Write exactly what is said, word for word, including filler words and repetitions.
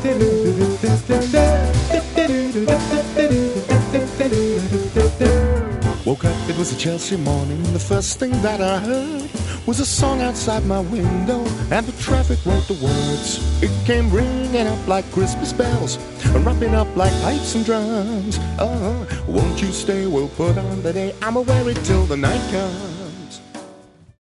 Woke up, it was a Chelsea morning. The first thing that I heard was a song outside my window, and the traffic wrote the words. It came ringing up like Christmas bells, and wrapping up like pipes and drums. Oh, won't you stay? We'll put on the day. I'ma wear it till the night comes.